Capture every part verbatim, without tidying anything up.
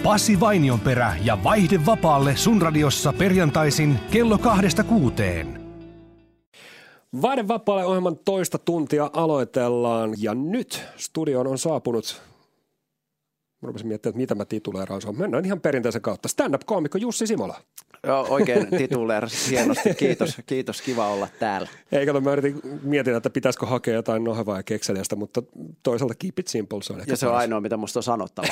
Pasi Vainionperä ja Vaihde vapaalle sun radiossa perjantaisin kello kahdesta kuuteen. Vaihde vapaalle ohjelman toista tuntia aloitellaan ja nyt studioon on saapunut, mä rupesin miettimään, että mitä mä tituleeraan. Mennään ihan perinteisen kautta. Stand-up-koomikko Jussi Simola. Joo, oikein tituleerasi hienosti. Kiitos, kiitos, kiva olla täällä. Ei, kato, mä yritin mietin, että pitäisikö hakea jotain nohevaa ja kekseliästä, mutta toisaalta keep it simple. Se on ja se on paras. Ainoa, mitä musta on sanottavaa.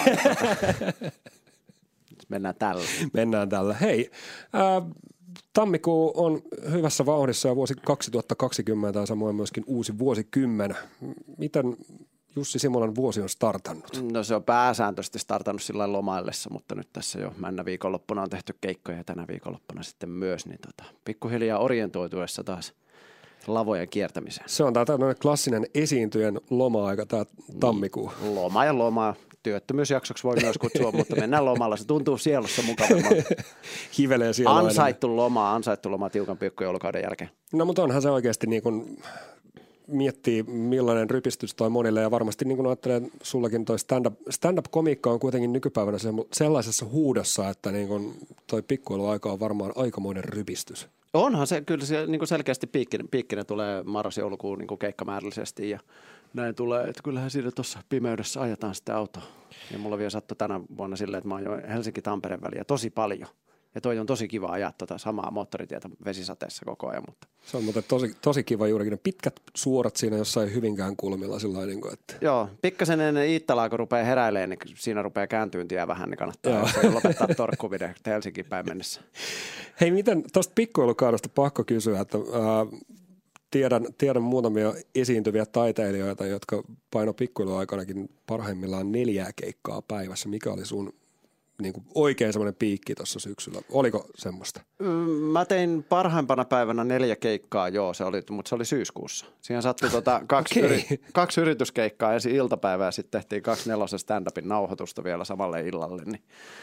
Mennään tällä. Mennään tällä. Hei, äh, tammikuu on hyvässä vauhdissa ja vuosi kaksituhattakaksikymmentä ja samoin myöskin uusi vuosikymmen. Miten Jussi Simolan vuosi on startannut? No se on pääsääntöisesti startannut sillä lomaillessa, mutta nyt tässä jo männä viikonloppuna on tehty keikkoja ja tänä viikonloppuna sitten myös, niin tota, pikkuhiljaa orientoituessa taas lavojen kiertämiseen. Se on tämä klassinen esiintyjen loma-aika, tämä tammikuu. Niin, loma ja loma. Työttömyysjaksoksi voi myös kutsua, mutta mennään lomalla. Se tuntuu sielussa mukavammalta. Hivelee siellä. Ansaittu loma, ansaittu loma tiukan pikkujoulukauden jälkeen. No mutta onhan se oikeasti niin kuin miettii, millainen rypistys toi monille ja varmasti niin kuin ajattelee, sullakin toi stand-up, stand-up-komiikka on kuitenkin nykypäivänä sellaisessa huudossa, että niin kuin toi pikkuiluaika on varmaan aikamoinen rypistys. Onhan se, kyllä se niin kuin selkeästi piikkinen, piikkinen tulee marras-joulukuun niin kuin keikkamäärällisesti ja näin tulee, että kyllähän siinä tuossa pimeydessä ajetaan sitä autoa. Ja mulla vielä sattui tänä vuonna silleen, että mä ajoin Helsinki-Tampereen väliä tosi paljon. Ja toi on tosi kiva ajaa tota samaa moottoritietä vesisateessa koko ajan. Mutta. Se on muuten tosi, tosi kiva juurikin ne pitkät suorat siinä jossain Hyvinkään kulmilla sillä niin kuin, että. Joo, pikkasen ennen Iittalaa, kun rupeaa heräilemään, niin siinä rupeaa kääntyyntiä vähän, niin kannattaa lopettaa torkkuvide Helsinkiin päin mennessä. Hei, miten tuosta pikkuilukaudosta pakko kysyä, että äh, tiedän, tiedän muutamia esiintyviä taiteilijoita, jotka paino pikkuiluaikanakin parhaimmillaan neljää keikkaa päivässä. Mikä oli sun niin kuin oikein semmoinen piikki tuossa syksyllä? Oliko semmoista? Mä tein parhaimpana päivänä neljä keikkaa, joo, se oli, mutta se oli syyskuussa. Siihen sattui tota kaksi, okay. yri, kaksi yrityskeikkaa ensin iltapäivää ja sitten tehtiin kaksi nelosen stand-upin nauhoitusta vielä samalle illalle, niin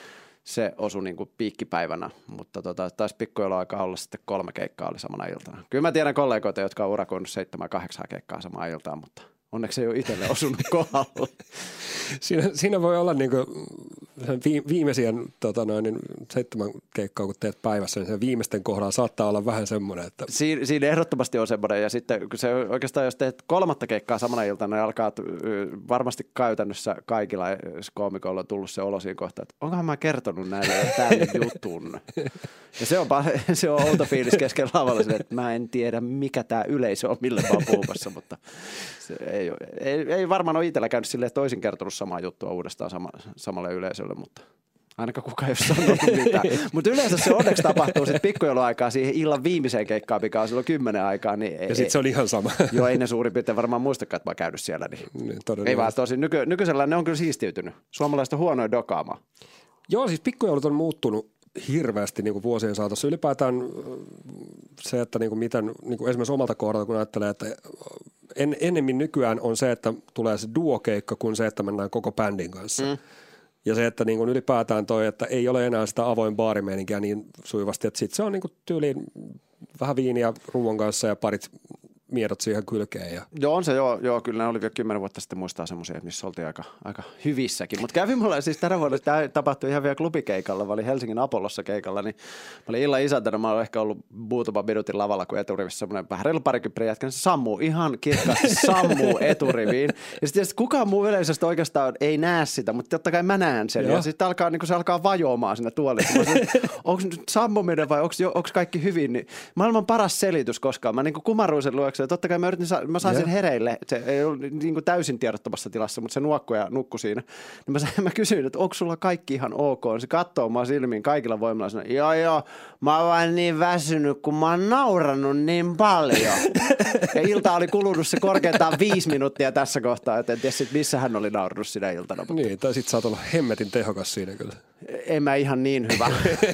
se osui niin kuin piikkipäivänä, mutta tota, taisi pikkujouluaikaa olla sitten kolme keikkaa oli samana iltana. Kyllä mä tiedän kollegoita, jotka on urakoinut seitsemän, kahdeksan keikkaa samaan iltaan, mutta onneksi ei ole itselle osunut kohdalle. Siinä, siinä voi olla niin kuin viimeisien tota noin, niin seitsemän keikkaa, kun teet päivässä, niin sen viimeisten kohdalla saattaa olla vähän semmoinen, että Siin, siinä ehdottomasti on semmoinen, ja sitten kun se oikeastaan, jos teet kolmatta keikkaa samana iltana, niin alkaa varmasti käytännössä kaikilla koomikoilla on tullut se olo siinä kohtaa, että onkohan mä kertonut näille tämän jutun. Ja se on, se on outo fiilis keskellä lavalla, että mä en tiedä, mikä tämä yleisö on, millä mä oon puhumassa, mutta se ei, ei, ei varmaan ole itsellä käynyt silleen toisin kertonut samaa juttua uudestaan sama, samalle yleisölle, mutta ainakaan kukaan ei ole sanonut mitään. Mutta yleensä se onneksi tapahtuu sitten pikkujouluaikaa siihen illan viimeiseen keikkaan, mikä on silloin kymmenen aikaa. Niin ja sitten se on ihan sama. Joo, ei ne suurin piirtein varmaan muistakaan, että mä oon käynyt siellä. Niin. Niin, ei vaan tosi, nyky, nykyisellä ne on kyllä siistiytynyt. Suomalaiset on huonoja dokaamaan. Joo, siis pikkujoulut on muuttunut hirveästi niin kuin vuosien saatossa. Ylipäätään se, että niin kuin miten, niin kuin esimerkiksi omalta kohdalta, kun ajattelee, että en, ennemmin nykyään on se, että tulee se duokeikka kuin se, että mennään koko bändin kanssa. Mm. Ja se, että niin kuin ylipäätään toi, että ei ole enää sitä avoin baarimeininkiä niin sujuvasti, että sitten se on niin kuin tyyliin vähän viiniä ruoan kanssa ja parit miedot siihen kylkeen. Ja. Joo, on se joo, joo, kyllä ne oli vielä kymmenen vuotta sitten muistaa semmoisia, missä oltiin aika, aika hyvissäkin. Mutta kävi mulla siis tänä vuonna, tämä tapahtui ihan vielä klubikeikalla, mä olin Helsingin Apollossa keikalla, niin mä olin illan isäntänä, mä olin ehkä ollut muutaman minuutin lavalla, kun eturivissä semmoinen vähän reilu parikymppiä jätkä, se sammuu, ihan kirkkaasti sammuu eturiviin. Ja sitten kukaan muu yleisöstä oikeastaan ei näe sitä, mutta totta kai mä näen sen. Joo. Ja sitten alkaa, niin se alkaa vajoamaan siinä tuolissa. Onko nyt sammuminen vai onko kaikki hyvin? Niin maailman paras selitys koskaan. Mä niin kumarruin sen luokse. Totta kai mä, yritin, mä sain sen hereille. Se ei ollut niin kuin täysin tiedottomassa tilassa, mutta se nuokkoja nukkui siinä. Niin mä, mä kysyin, että onko sulla kaikki ihan ok? Se katsoo mua silmiin kaikilla voimilla. Sanoi, joo joo, mä oon vaan niin väsynyt, kun mä oon naurannut niin paljon. Ja ilta oli kulunut se korkeintaan viisi minuuttia tässä kohtaa, että en tiedä sit, missä hän oli naurannut sinä iltana. Mutta niin, tai sit sä oot olla hemmetin tehokas siinä kyllä. En mä ihan niin hyvä.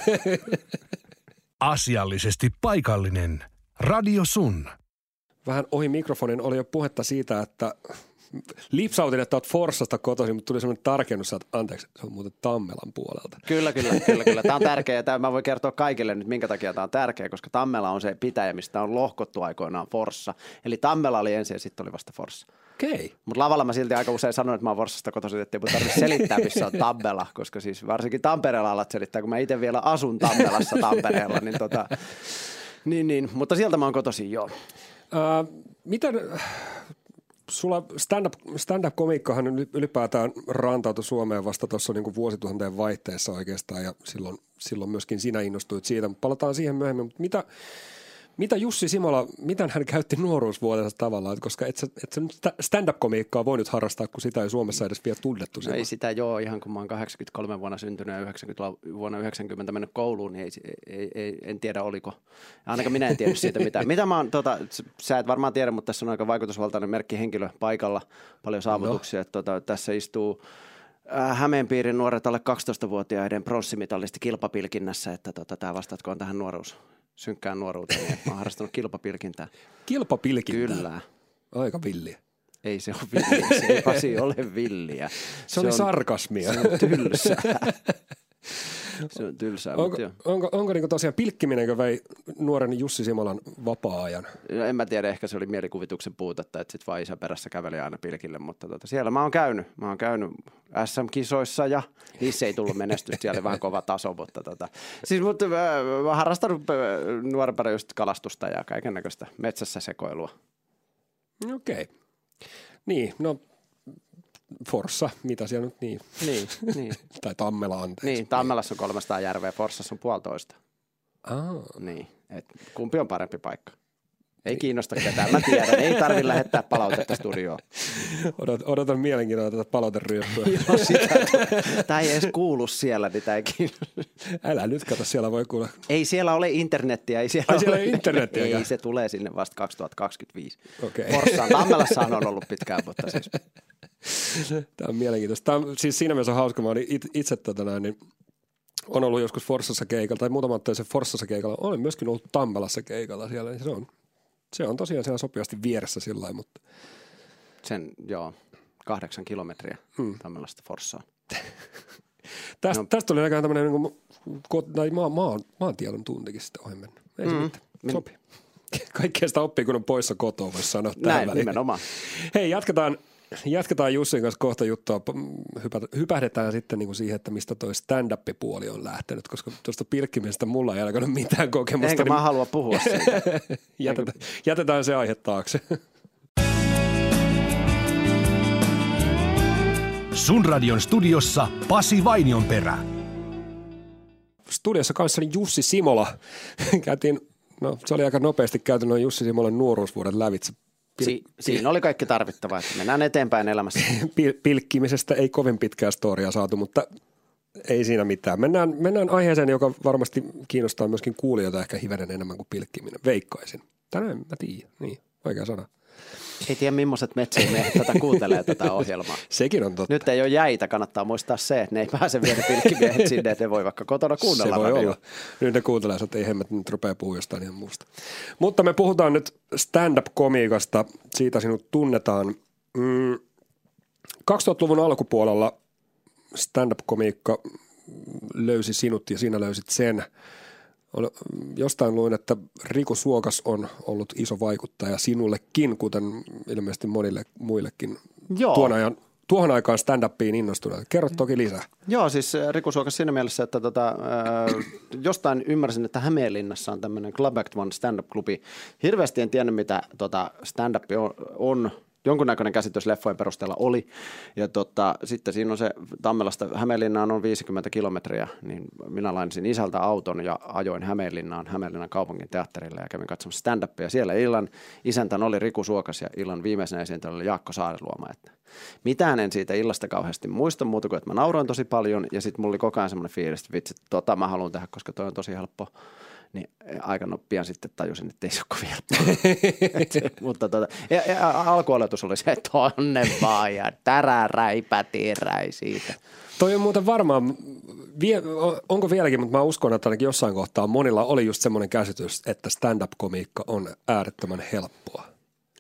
Asiallisesti paikallinen. Radio Sun. Vähän ohi mikrofonin oli jo puhetta siitä, että lipsautin, että olet Forssasta kotoisin, mutta tuli sellainen tarkennus, että anteeksi, se on muuten Tammelan puolelta. Kyllä, kyllä, kyllä, kyllä. Tämä on tärkeä. Tämä mä voin kertoa kaikille nyt, minkä takia tämä on tärkeä, koska Tammela on se pitäjä, mistä on lohkottu aikoinaan Forssa. Eli Tammela oli ensin ja sitten oli vasta Forssa. Okei. Mutta lavalla mä silti aika usein sanon, että mä oon Forssasta kotoisin, ettei mun tarvitse selittää, missä on Tammela, koska siis varsinkin Tampereella alat selittää, kun mä itse vielä asun Tammelassa Tampereella, niin tota, niin, niin. Mutta sieltä mä oon kotoisin, joo. Uh, miten sulla stand-up, stand-up-komiikkahan ylipäätään rantautui Suomeen vasta tuossa niin kuin vuosituhanteen vaihteessa oikeastaan ja silloin, silloin myöskin sinä innostuit siitä, mutta palataan siihen myöhemmin. Mutta mitä, mitä Jussi Simola, miten hän käytti nuoruusvuotensa tavallaan, koska et sä, et sä nyt stand-up-komiikkaa voi nyt harrastaa, kun sitä ei Suomessa edes vielä tunnettu. No ei sitä joo, ihan kun mä oon kahdeksankymmentäkolme vuonna syntynyt ja yhdeksänkymmentä, vuonna yhdeksänkymmentä mennyt kouluun, niin ei, ei, ei, en tiedä oliko. Ainakaan minä en tiedä siitä mitään. Mitä mä oon, tota, sä et varmaan tiedä, mutta tässä on aika vaikutusvaltainen merkkihenkilö paikalla, paljon saavutuksia. No. Tota, tässä istuu Hämeenpiirin nuoret alle kaksitoistavuotiaiden pronssimitalisti kilpapilkinnässä, että tota, tämä vastatkoon tähän nuoruus. Synkkään nuoruuteen, niin mä oon harrastanut kilpapilkintää. Kilpapilkintää? Kyllä. Aika villiä. Ei se ole villiä, se ei Pasi ole villiä. Se, se oli on, sarkasmia. Se on tylsää. Se on tylsää. Onko, mutta onko, onko niin tosiaan pilkkiminenkö vei nuoren Jussi Simolan vapaa-ajan? No, en mä tiedä, ehkä se oli mielikuvituksen puutetta, että sit vaan isä perässä käveli aina pilkille, mutta tota, siellä mä oon käynyt. Mä oon käynyt S M-kisoissa ja niissä ei tullut menestystä, siellä oli vähän kova taso, mutta tota. Siis mutta mä, mä harrastanut nuorempana just kalastusta ja kaiken näköistä metsässä sekoilua. Okei. Okay. Niin, no Forssa, mitä siellä nyt niin. Niin, niin. Tai Tammela anteeksi. Niin, Tammelassa on kolmesataa järveä, Forssassa on puolitoista. Aa. Niin, et kumpi on parempi paikka? Ei kiinnosta ketään, mä tiedän, ei tarvitse lähettää palautetta studioon. Odot, odotan mielenkiinnolla tätä palauteryöppyä. Joo, sitä. Tämä ei edes kuulu siellä, niin tämä ei kiinnosta. Älä nyt kato, siellä voi kuulla. Ei siellä ole internettiä. Ei siellä, Ai, ole. siellä ei internettiä. Ei, se tulee sinne vasta kaksituhattakaksikymmentäviisi. Okei. Forssaan, Tammelassa on ollut pitkään, mutta siis. Tämä on mielenkiintoista. Tämä on, siis siinä mielessä on hauska. Mä olin itse tota näin, niin on ollut joskus Forssassa keikalla, tai muutama otteeseen Forssassa keikalla. Olen myöskin ollut Tammelassa keikalla siellä, niin se on, se on tosiaan siellä sopivasti vieressä sillä lailla, mutta. Sen, joo, kahdeksan kilometriä hmm. Tammelasta Forssaan. Tästä, no. tästä tuli näkään tämmöinen niin maa, maa, maantiedon tuntikin sitten ohi mennä. Ei se mm. mitään, sopii. Kaikkea sitä oppii, kun on poissa kotoa, voisi sanoa tähän Näin, väliin. Nimenomaan. Hei, jatketaan. Jatketaan Jussin kanssa kohta juttua. Hypä, hypähdetään sitten niin kuin siihen, että mistä toi stand-up-puoli on lähtenyt, koska tuosta pilkkimisestä mulla ei alkanut mitään kokemusta. Enkä niin mä halua puhua siitä. jätetään, jätetään se aihe taakse. Sun radion studiossa Pasi Vainionperä. Studiossa kanssani Jussi Simola. Käytiin, no se oli aika nopeasti käyty noin Jussi Simolan nuoruusvuoden lävitse. Si- siinä oli kaikki tarvittava, että mennään eteenpäin elämässä. Pil- pilkkimisestä ei kovin pitkää storiaa saatu, mutta ei siinä mitään. Mennään, mennään aiheeseen, joka varmasti kiinnostaa myöskin kuulijoita ehkä hivenen enemmän kuin pilkkiminen. Veikkaisin. Tänään mä tiedän. Niin, oikea sana. Ei tiedä, millaiset metsämiehet tätä kuuntelee tätä ohjelmaa. Sekin on totta. Nyt ei ole jäitä, kannattaa muistaa se, että ne ei pääse vielä pilkkimiehet sinne, että ne voi vaikka kotona kuunnella. Se voi radio. Olla. Nyt ne kuuntelee, että ei hemmet, nyt rupeaa puhua jostain ihan muusta. Mutta me puhutaan nyt stand-up-komiikasta, siitä sinut tunnetaan. Mm, kaksituhattaluvun alkupuolella stand-up-komiikka löysi sinut ja sinä löysit sen. Jostain luin, että Riku Suokas on ollut iso vaikuttaja sinullekin, kuten ilmeisesti monille muillekin. Joo. Tuon ajan, tuohon aikaan stand-upiin innostuneet. Kerro toki lisää. Joo, siis Riku Suokas siinä mielessä, että tota, äh, jostain ymmärsin, että Hämeenlinnassa on tämmöinen Club Act One stand-up-klubi. Hirveästi en tiennyt, mitä tota, stand-up on. on. Jonkunnäköinen käsitys leffojen perusteella oli. Ja tota, sitten siinä on se Tammelasta Hämeenlinnaan on viisikymmentä kilometriä, niin minä lainasin isältä auton ja ajoin Hämeenlinnaan, Hämeenlinnan kaupungin teatterille ja kävin katsomassa stand-upia. Siellä illan isäntän oli Riku Suokas ja illan viimeisenä esiintyjä oli Jaakko Saariluoma. Että mitään en siitä illasta kauheasti muista muuta kuin, että mä nauroin tosi paljon ja sitten mulla oli koko ajan semmoinen fiilis, että vitsi, tota mä haluan tehdä, koska toi on tosi helppo. Niin aika no, pian sitten tajusin, että ei se ole kovin helppoa. Mutta tota, ja, ja alkuoletus oli se, että tonne vaan ja täräräipä tiiräi siitä. Toi on muuten varmaan, vie, onko vieläkin, mutta mä uskon, että ainakin jossain kohtaa monilla oli just semmoinen käsitys, että stand-up-komiikka on äärettömän helppoa.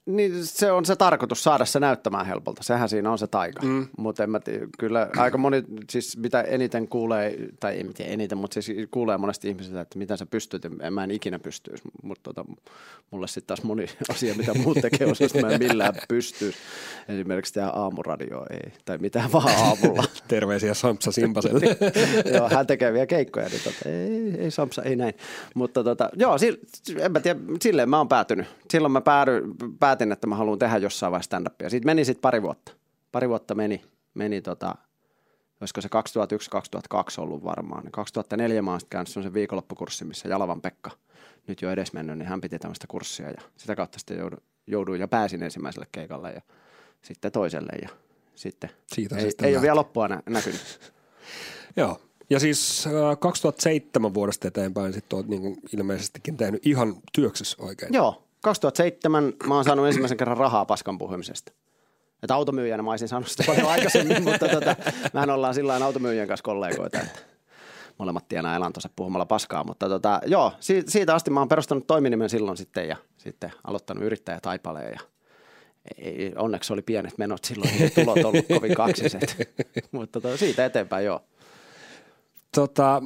Niin se on se tarkoitus saada se näyttämään helpolta. Sehän siinä on se taika. Mm. Mutta en mä tiedä, kyllä aika moni, siis mitä eniten kuulee, tai en tiedä eniten, mutta siis kuulee monesti ihmisiltä, että mitä sä pystyt, en mä en ikinä pystyisi. Mutta tota, mulle sitten taas moni asia, mitä muut tekee, osasta mä en millään pystyisi. Esimerkiksi tehdä aamuradio ei, tai mitään vaan aamulla. Terveisiä Sampsa Simpaselle. Joo, hän tekee vielä keikkoja, niin tota, ei, ei Sampsa, ei näin. Mutta tota, joo, si, en mä tiedä, silleen mä oon päätynyt. Silloin mä päädyin, päätin, että mä haluan tehdä jossain vaiheessa stand-upia. Siitä meni sitten pari vuotta. Pari vuotta meni, meni tota, olisiko se kaksituhattayksi kaksituhattakaksi ollut varmaan. kaksituhattaneljä mä oon sitten käynyt semmoisen viikonloppukurssin, missä Jalavan Pekka, nyt jo edesmennyt, niin hän piti tämmöistä kurssia ja sitä kautta sitten jouduin, jouduin ja pääsin ensimmäiselle keikalle ja sitten toiselle ja sitten Siitä ei, sitten ei ole vielä loppua nä- näkynyt. Joo. Ja siis äh, kaksituhattaseitsemän vuodesta eteenpäin sitten olet niin ilmeisestikin tehnyt ihan työksessä oikein. Joo. kaksituhattaseitsemän mä oon saanut ensimmäisen kerran rahaa paskan puhumisesta. Että automyyjänä mä olisin saanut sitä paljon aikaisemmin, mutta tota, mehän ollaan sillain automyyjän kanssa kollegoita, että molemmat tienaa elantonsa puhumalla paskaa. Mutta tota, joo, siitä, siitä asti mä oon perustanut toiminimen silloin sitten ja sitten aloittanut yrittäjätaipaleen ja ei, onneksi oli pienet menot silloin, ei tulot ollut kovin kaksiset, mutta tota, siitä eteenpäin joo. Tota,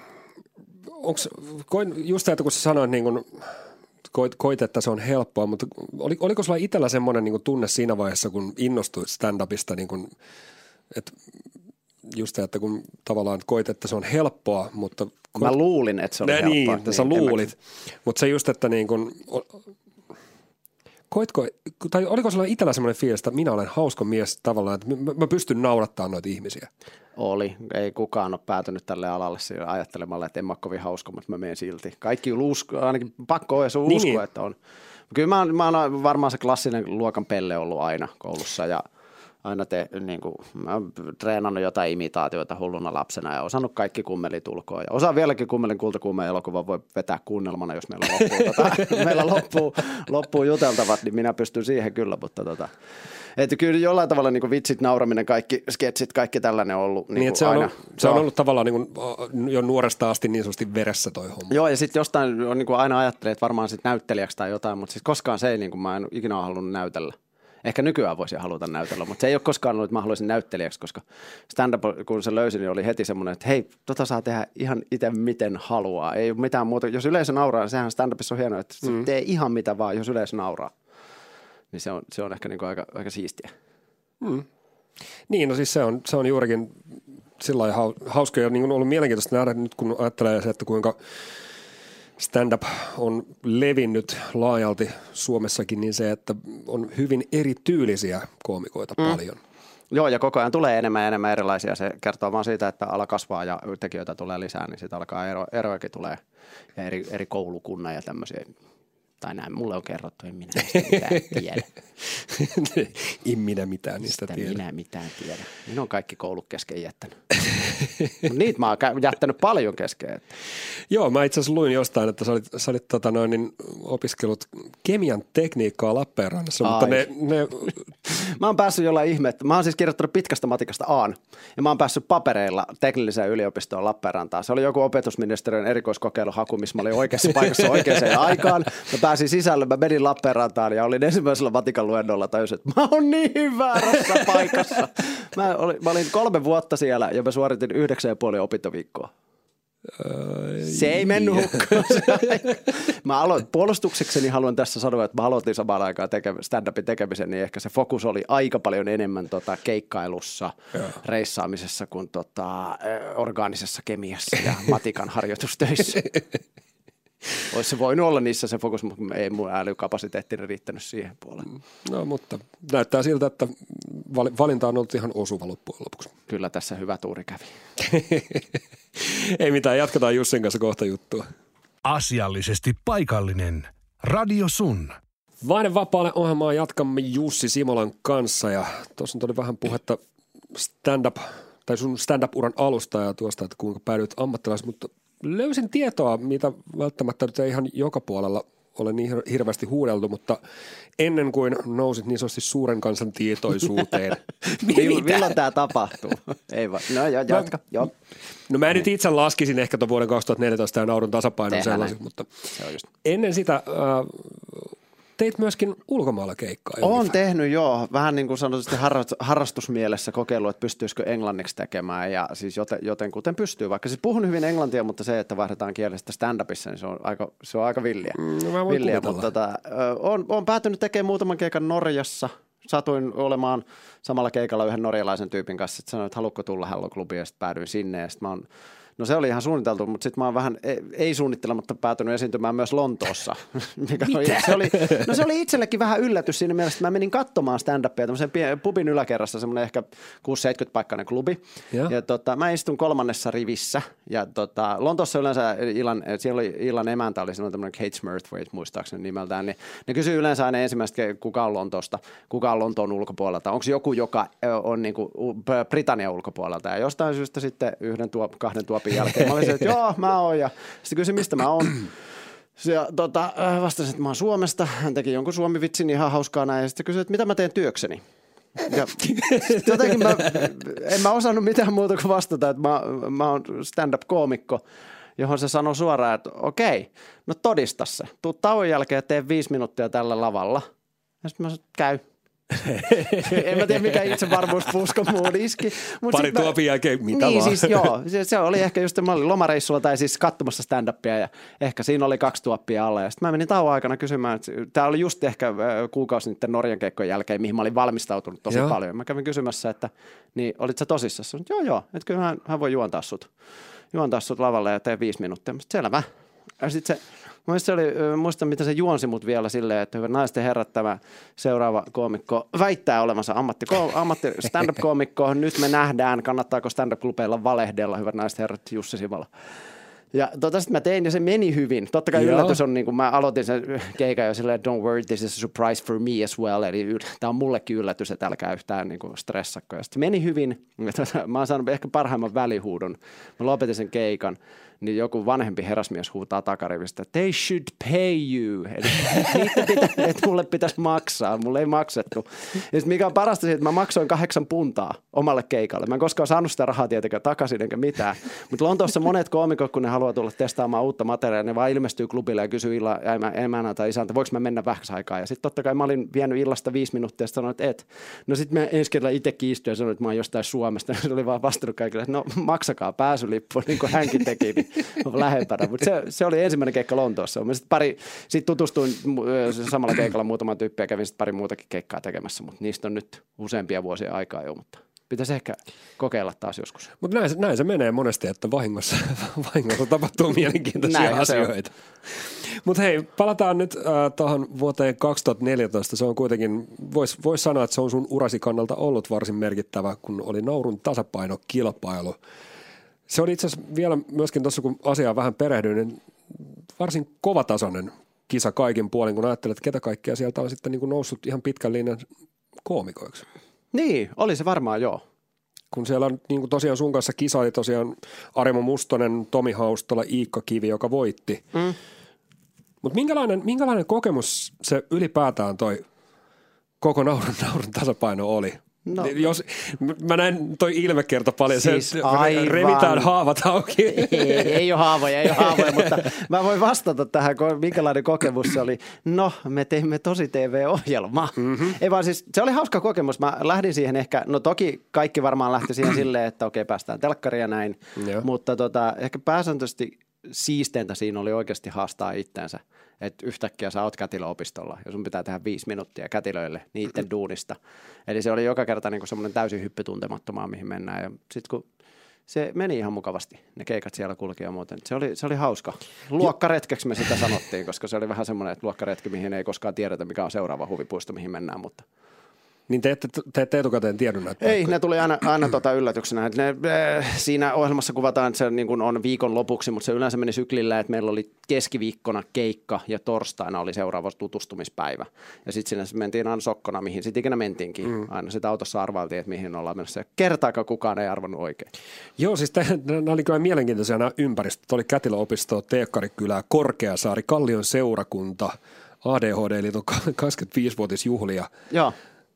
onks, koin just että kun sä sanoit niin kun Koit, koit, että se on helppoa, mutta oli, oliko sulla itsellä semmoinen niin kuin tunne siinä vaiheessa, kun innostuit stand-upista, niin kuin, että just että kun tavallaan koit, että se on helppoa, mutta... Koit, mä luulin, että se oli helppoa. Niin, että sä niin, luulit, mutta se just, että niin kuin, koitko, tai oliko sulla itsellä semmoinen fiilis, että minä olen hauska mies tavallaan, että mä, mä pystyn naurattamaan noita ihmisiä? Oli. Ei kukaan ole päätynyt tälle alalle ajattelemalla, että en mä ole kovin hauska, mutta mä menen silti. Kaikki usko, ainakin pakko on ja sun niin, usko, niin. että on. Kyllä mä, mä oon varmaan se klassinen luokan pelle ollut aina koulussa ja aina te, niin kuin, mä oon treenannut jotain imitaatioita hulluna lapsena ja osannut kaikki kummelit ulkoa. Ja osaan vieläkin kummelin kultakuumeen elokuvan voi vetää kuunnelmana, jos meillä loppuu, tota, meillä loppuu, loppuu juteltavat, niin minä pystyn siihen kyllä, mutta tota, että kyllä jollain tavalla niin kuin vitsit, nauraminen, kaikki sketsit, kaikki tällainen on ollut niin niin, kuin se on, aina. se on ollut tavallaan niin kuin, jo nuoresta asti niin sanotusti veressä toi homma. Joo, ja sitten jostain on niin kuin aina ajattelee, että varmaan sitten näyttelijäksi tai jotain, mutta siis koskaan se ei, niin kuin mä en ikinä ole halunnut näytellä. Ehkä nykyään voisin haluta näytellä, mutta se ei ole koskaan ollut, että mä haluaisin näyttelijäksi, koska stand-up, kun se löysin, niin oli heti semmoinen, että hei, tota saa tehdä ihan itse miten haluaa. Ei ole mitään muuta. Jos yleisö nauraa, niin sehän stand-upissa on hienoa, että mm. tee ihan mitä vaan, jos yleisö nauraa. Niin se on, se on ehkä niin kuin aika, aika siistiä. Mm. Niin, no siis se on, se on juurikin sillä lailla hauska ja niin on ollut mielenkiintoista nähdä nyt, kun ajattelee se, että kuinka stand-up on levinnyt laajalti Suomessakin, niin se, että on hyvin erityylisiä koomikoita mm. paljon. Joo, ja koko ajan tulee enemmän ja enemmän erilaisia. Se kertoo vaan siitä, että ala kasvaa ja tekijöitä tulee lisää, niin sitten alkaa ero, erojakin tulee ja eri, eri koulukunnan ja tämmöisiä. Tai näin, mulle on kerrottu, en minä mitään tiedä. En minä mitään niistä Sitä tiedä. minä mitään tiedä. Minä on kaikki koulut kesken jättänyt. Niitä mä oon jättänyt paljon kesken. Että. Joo, mä itse asiassa luin jostain, että sä olit, sä olit tota noin, niin opiskellut kemian tekniikkaa Lappeenrannassa, mutta ne, ne... Mä oon päässyt jollain ihme, että mä oon siis kirjoittanut pitkästä matikasta A:n, ja mä oon päässyt papereilla teknilliseen yliopistoon Lappeenrantaan. Se oli joku opetusministeriön erikoiskokeiluhaku, missä mä olin oikeassa paikassa oikeaan aikaan. Mä pääsin sisälle, mä menin Lappeenrantaan ja olin ensimmäisellä matikan luennolla tajusin, että mä oon niin väärässä paikassa. Mä olin, mä olin kolme vuotta siellä ja mä suoritin yhdeksän ja puoli opintoviikkoa. Se ei mennyt hukkaan. Mä aloin, puolustuksekseni haluan tässä sanoa, että mä aloitin samaan aikaan teke, stand-upin tekemisen, niin ehkä se fokus oli aika paljon enemmän tota, keikkailussa, Joo. reissaamisessa kuin tota, orgaanisessa kemiassa ja matikan harjoitustöissä. Olisi se voinut olla niissä se fokus, mutta ei mun älykapasiteettinen riittänyt siihen puoleen. No mutta näyttää siltä, että valinta on ollut ihan osuva loppujen lopuksi. Kyllä tässä hyvä tuuri kävi. Ei mitään, jatketaan Jussin kanssa kohta juttua. Asiallisesti paikallinen. Radio Sun. Vainen vapaalle ohjelmaa jatkamme Jussi Simolan kanssa ja tuossa tuli vähän puhetta stand-up, tai sun stand-up-uran alusta ja tuosta, että kuinka päädyit ammattilaiseksi, mutta löysin tietoa, mitä välttämättä nyt ei ihan joka puolella ole niin hirveästi huudeltu, mutta ennen kuin nousit niin sanotusti suuren kansan tietoisuuteen. Milloin tämä tapahtuu? Ei vaan. No joo, jatka. No, joo. No mä nyt itse laskisin ehkä tuon vuoden kaksituhattaneljätoista ja naurun tasapainon sellaiset, mutta ennen sitä äh, teit myöskin ulkomailla keikkaa. Olen tehnyt joo, vähän niin kuin sanotusti harrastusmielessä kokeilu, että pystyisikö englanniksi tekemään ja siis joten, joten kuten pystyy, vaikka siis puhun hyvin englantia, mutta se, että vaihdetaan kielestä stand-upissa, niin se on aika, se on aika villiä. No, villiä mutta tota, olen, olen päätynyt tekemään muutaman keikan Norjassa. Satuin olemaan samalla keikalla yhden norjalaisen tyypin kanssa, että sanoin, että haluatko tulla Hello Clubiin, ja sitten päädyin sinne, ja sitten mä oon, no se oli ihan suunniteltu, mutta sitten mä oon vähän, ei, ei suunnittelematta päätynyt esiintymään myös Lontoossa. Mikä oli, se oli, no se oli itsellekin vähän yllätys siinä mielessä, että mä menin katsomaan stand-upia tämmöisen pubin yläkerrassa, semmoinen ehkä kuusi seitsemänkymmentä paikkainen klubi, ja, ja tota, mä istun kolmannessa rivissä, ja tota, Lontoossa yleensä illan, siellä oli illan emäntä, oli silloin tämmöinen Kate Smurthwaite, muistaakseni nimeltään, niin ne kysyy yleensä aina ensimmäistä, kuka on Lontoosta, kuka on Lontoon ulkopuolelta, onko joku, joka on niin kuin Britannian ulkopuolelta, ja jostain syystä sitten yhden tuo, kahden tuopin jälkeen mä olin se, että joo, mä oon, ja sitten kysyin, mistä mä oon. Ja tota, vastasin, että mä oon Suomesta, hän teki jonkun suomivitsin ihan hauskaa näin, ja sitten kysyin, että mitä mä teen työkseni. Ja jotenkin mä, en mä osannut mitään muuta kuin vastata, että mä, mä oon stand-up-koomikko, johon se sanoi suoraan, että okei, no todista se. Tuu tauon jälkeen ja tee viisi minuuttia tällä lavalla. Ja sitten mä sanoin, käy. En mä tiedä, mikä itsevarmuuspusko muun iski. Pari tuopin jälkeen, mitä niin, vaan. Siis, joo, se, se oli ehkä just, mä olin lomareissulla tai siis katsomassa stand-upia ja ehkä siinä oli kaksi tuoppia alla. Ja sitten mä menin tauon aikana kysymään, että tämä oli just ehkä kuukausi niiden Norjan keikkojen jälkeen, mihin mä olin valmistautunut tosi joo. paljon. Mä kävin kysymässä, että niin olit sä tosissaan? Sanoin, joo joo, että kyllä hän, hän voi juontaa sut. Juontaa sut lavalle ja tee viisi minuuttia. Mä sit, selvä. Ja sitten se... Muistan, se oli, muistan, mitä se juonsi mut vielä silleen, että hyvät naisten herrat, tämä seuraava koomikko väittää olevansa ammatti, ammatti stand-up-koomikko. Nyt me nähdään, kannattaako stand-up-klubeilla valehdella, hyvät naiset herrat, Jussi Sivala. Ja tota sitten mä tein ja se meni hyvin. Totta kai Joo. yllätys on, niin kuin mä aloitin sen keikan jo silleen, don't worry, this is a surprise for me as well. Eli tämä on mullekin yllätys, että älkää yhtään niin kuin stressakko. Ja sitten meni hyvin. Mä oon saanut ehkä parhaimman välihuudon. Mä lopetin sen keikan. Niin joku vanhempi herrasmies huutaa takarivistä, they should pay you. Eli pitä, että mulle pitäisi maksaa, mulle ei maksettu. Ja sit mikä on parasta siitä, että mä maksoin kahdeksan puntaa omalle keikalle. Mä en koskaan saanut sitä rahaa tietenkään takaisin enkä mitään. Mutta Lontoossa monet koomikot, kun ne haluaa tulla testaamaan uutta materiaalia, ne vaan ilmestyy klubille ja kysyy illan emänä tai isäntä, voiko mä mennä vähäksi aikaa. Ja sitten totta kai mä olin vienyt illasta viisi minuuttia ja sanoin, että et. No sitten mä ensi kerralla itsekin istuin ja sanoin, että mä oon jostain Suomesta. Se oli vaan vastannut kaikille, että no maksakaa pääsylippu, niin kuin hänkin teki. Niin lähempänä, mutta se, se oli ensimmäinen keikka Lontoossa. Mä sitten pari, sit tutustuin samalla keikalla muutaman tyyppiä ja kävin sitten pari muutakin keikkaa tekemässä, mutta niistä on nyt useampia vuosia aikaa jo, mutta pitäisi ehkä kokeilla taas joskus. Mutta näin, näin se menee monesti, että vahingossa, vahingossa tapahtuu mielenkiintoisia näin asioita. Mutta hei, palataan nyt äh, tuohon vuoteen kaksituhattaneljätoista. Se on kuitenkin, voisi vois sanoa, että se on sun urasi kannalta ollut varsin merkittävä, kun oli naurun tasapainokilpailu. Se oli itse asiassa vielä myöskin tuossa, kun asiaa vähän perehdyin, niin varsin kovatasoinen kisa kaikin puolin, kun ajattelet, että ketä kaikkea sieltä on sitten niin kuin noussut ihan pitkän linjan koomikoiksi. Niin, oli se varmaan joo. Kun siellä on niin kuin tosiaan sun kanssa kisaili tosiaan Arimo Mustonen, Tomi Haustola, Iikka Kivi, joka voitti. Mm. Mutta minkälainen, minkälainen kokemus se ylipäätään toi koko naurun, naurun tasapaino oli? No. Jos, mä näin toi ilmekerta paljon, siis se aivan. Revitään haavat auki. Ei, ei ole haavoja, ei ole haavoja, mutta mä voin vastata tähän, minkälainen kokemus se oli. No, me teimme tosi T V-ohjelmaa. Mm-hmm. Ei vaan siis, se oli hauska kokemus. Mä lähdin siihen ehkä, no toki kaikki varmaan lähti siihen silleen, että okei, päästään telkkariin ja näin. Ja. Mutta tota, ehkä pääsääntöisesti siisteintä siinä oli oikeasti haastaa itteensä. Että yhtäkkiä sä oot kätilöopistolla ja sun pitää tehdä viisi minuuttia kätilöille niiden duunista. Eli se oli joka kerta niinku semmoinen täysin hyppy tuntemattomaan, mihin mennään. Ja sitten kun se meni ihan mukavasti, ne keikat siellä kulki ja muuten. Se oli, se oli hauska. Luokkaretkeksi me sitä sanottiin, koska se oli vähän semmoinen, että luokkaretki, mihin ei koskaan tiedetä, mikä on seuraava huvipuisto, mihin mennään, mutta... Niin te ette, te ette etukäteen tiedon näitä Ei, paikkoja. Ne tuli aina, aina tota yllätyksenä. Ne, äh, siinä ohjelmassa kuvataan, että se niin kuin on viikon lopuksi, mutta se yleensä meni syklillä, että meillä oli keskiviikkona keikka ja torstaina oli seuraava tutustumispäivä. Ja sitten sinne mentiin aina sokkona, mihin sitten ikinä mentiinkin. Mm. Aina sitä autossa arvailtiin, että mihin ollaan menossa. Ja kertaakaan kukaan ei arvannut oikein. Joo, siis nämä oli kyllä mielenkiintoisia nämä ympäristöt. Oli Kätilöopisto, Teekkarikylä, Korkeasaari, Kallion seurakunta, A D H D-liiton kaksikymmentäviisivuotisjuhlia. Joo.